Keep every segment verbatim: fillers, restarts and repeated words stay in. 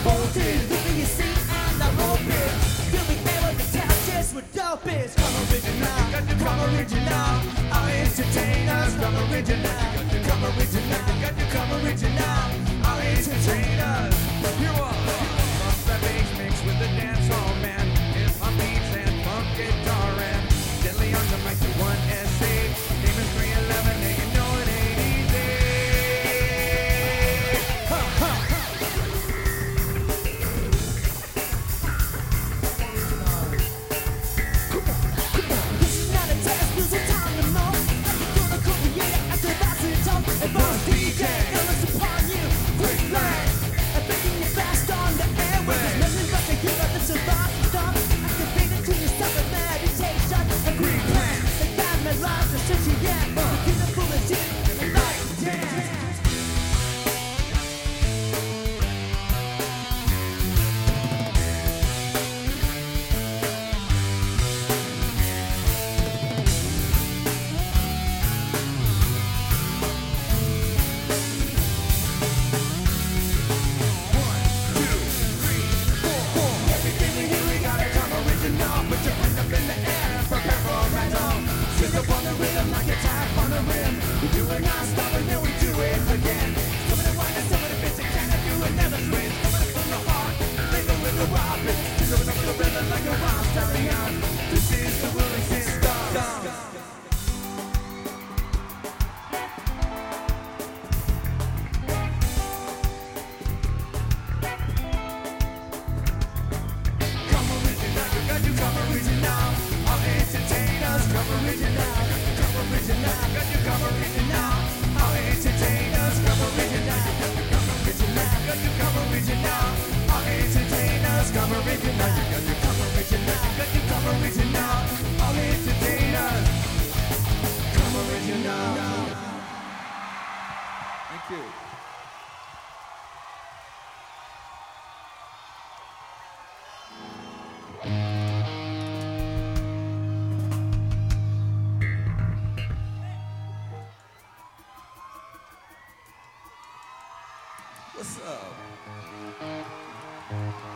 voltage, looking your seat and the rope is. You'll be able to tell just what dope is. Come original, come original, our entertainers. Come original, come original, come original, our entertainers. You are from the bass mix with the dance hall man, hip hop beats and funk guitar and deadly on the mic to one S A. Name is three eleven, and you know it ain't easy. Ha, ha, ha. This is not a test, this is time to know. You're gonna create after that's it all. And boss D J, illness upon you, quick line. I'm making you fast on the airways. There's nothing but the hero that survives the storm. Activated to yourself with meditation. A green plan, the guide my life, the search you get. The kid of full of shit, and like dance. Everything we hear, we gotta come original. Put your hand up in the air and prepare for a rental. Swing up on the rhythm like a tap on the rim. We do it non-stop and then we do it again. Some of the wine and some of the bits and can do it never swing. Some of it from the heart, linger with the wild bits. Swing up the rhythm like a wild stallion. This is the Willie System. Come original, you got to come original. Our entertainers, come original. Come original, got to come original. Our entertainers, come original. Come original, got to come original. Our entertainers, come original. You got to come original, got to come original. Our entertainers, come original. Thank you. What's up?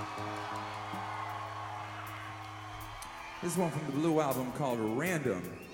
This one from the Blue album called Random.